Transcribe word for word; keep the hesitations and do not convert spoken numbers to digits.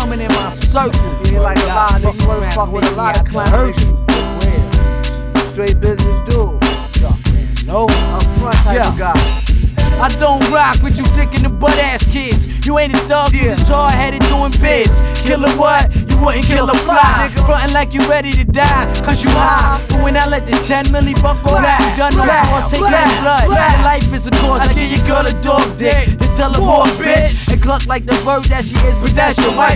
coming in my circle. You ain't like a lot, nigga. You wanna fuck with a lot of clowns. Straight business dude. No, I'm front type yeah. of guy. I don't rock with you dick in the butt ass kids. You ain't a thug, you Yeah. just hard headed doing bids. Kill a what? You wouldn't kill a fly. Frontin' like you ready to die, cause you high. But when I let the ten milli buck all that, you done no cause, take that blood. Your life is a cause, I give your girl a dog dick. Then tell her more bitch, and cluck like the bird that she is, but that's your wife.